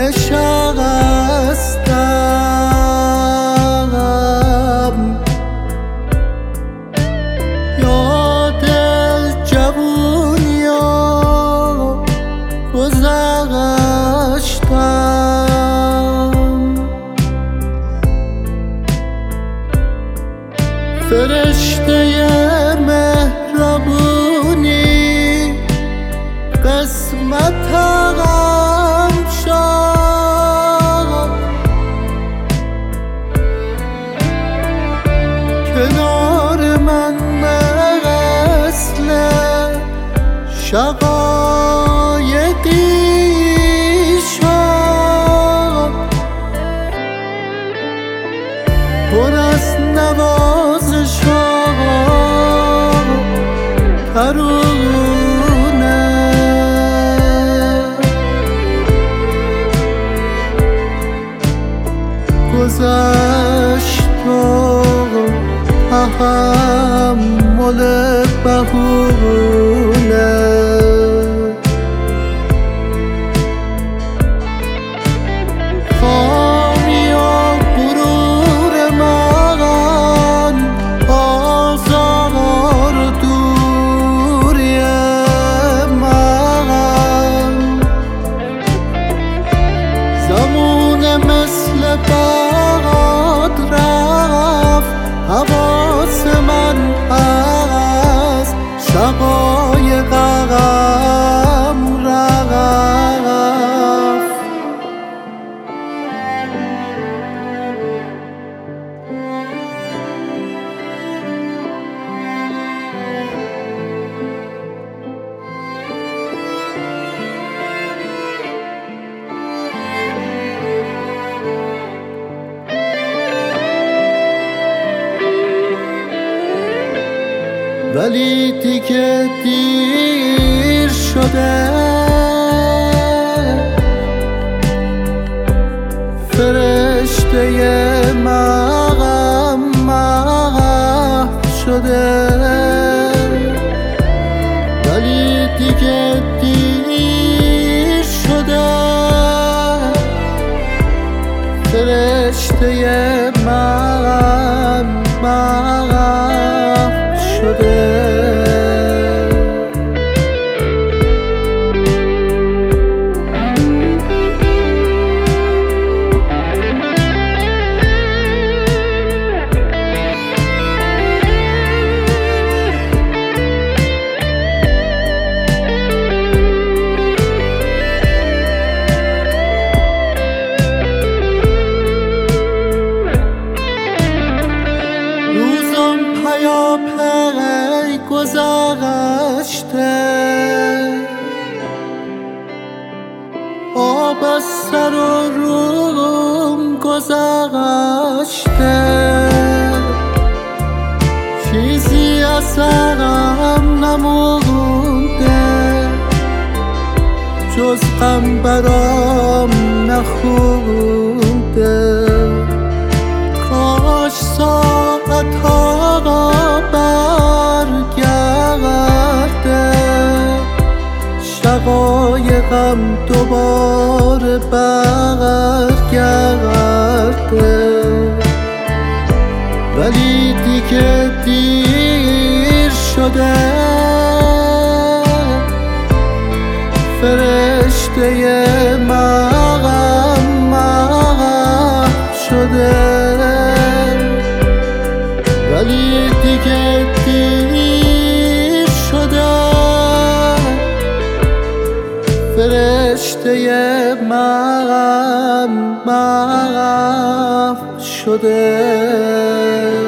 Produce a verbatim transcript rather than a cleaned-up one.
عشق هستم، یاد جوونیا گذشتم. فرشته مهربونی قسمتم شد، کنار من مثل شقایقی شد، پر از نوازش ترونه، گذشت و تحمل بهونه. خامی و غرور من، آزار و دوری من، زمون مثل باد رفت، حواس من از شقایقم رفت. ولی دیگه دیر شده، فرشته مغم محو شده، ولی دیگه دیر شده، فرشته مغم محو شده. روزم پیاپی گذشته، آب از سر و روم گذشته، چیزی از سرم نمونده، جز غم برام نخونده. کاش ساعتها برگرده، شقایقم دوباره برگرده، ولی دیگه دیر شده، فرشته مغم محو شده، ولی دیگه دیر شده، فرشته مغم محو شده.